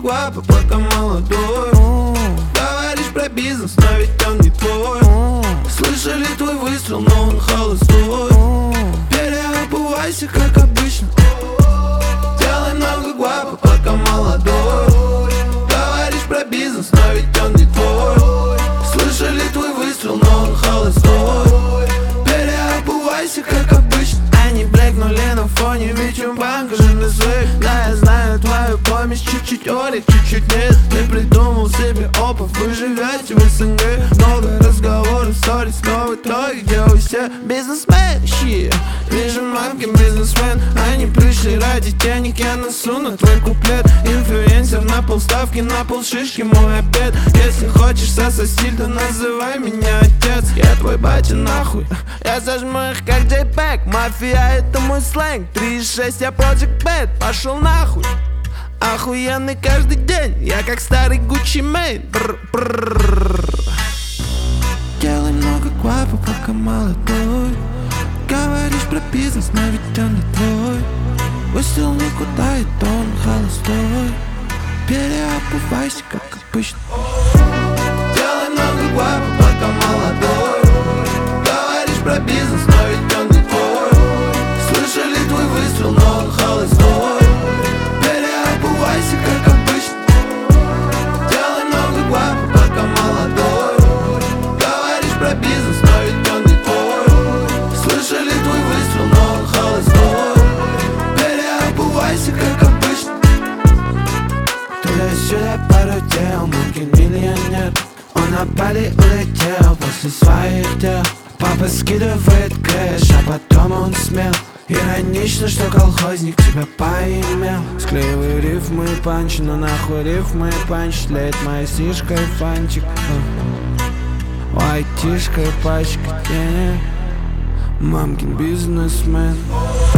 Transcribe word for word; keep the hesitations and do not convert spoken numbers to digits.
гуапа, пока молодой. Говоришь про бизнес, но ведь он не твой. Слышали твой выстрел, но он холостой. Переобувайся, как обычно. Делай много гуапа, пока молодой. Говоришь про бизнес, но ведь он не твой. Слышали твой выстрел, но он холостой. Переобувайся, как обычно. Они блекнули на фоне, ведь у банка же не свык. Да, я знаю твою помощь, чуть-чуть орик, чуть-чуть нет. Ты придумал себе опыт, вы живете в СНГ. Много разговоров, сторис, но в итоге где вы все бизнесмен, щи. Вижу мамки бизнесмен, они пришли ради денег. Я несу на твой куплет. Инфлюенсер на полставки, на полшишки мой обед. Если хочешь сосать, то называй меня отец. Я твой батя нахуй, я зажму их как джейпэк. Мафия это мой сленг, три и шесть я Project Bad. Пошел нахуй, охуенный каждый день. Я как старый Gucci Mane. Делай много гуапа, пока молодой. Говоришь про бизнес, но ведь он не твой. Выстрел никуда, и то он холостой. Переобувайся, как обычно. Делай много гуапа, пока молодой. Говоришь про бизнес, но ведь он не твой. Слышали твой выстрел, но он холостой. Переобувайся, как обычно. Делай много гуапа, пока молодой. Говоришь про бизнес, но ведь он не твой. Слышали твой выстрел, но он холостой. Переобувайся, как обычно. Туда-сюда пару дел, Мумкин миллионер. Он на Бали улетел после своих дел. Папа скидывает кэш, а потом он смел. Иронично, что колхозник тебя поимел. Склеиваю рифмы и панч, но нахуй рифмы и панч. Тлеет моя сишка и фанчик. Айтишка и пачка денег. Мамкин бизнесмен.